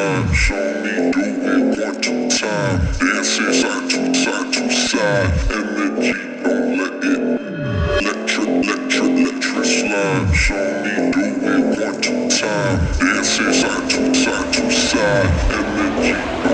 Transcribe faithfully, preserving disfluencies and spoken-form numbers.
time. Show me do it one two time. Dancing side to side to side. Energy, don't let it. Electric, electric, electric slide. Show me do it one two time. Dancing side to side to side. Energy.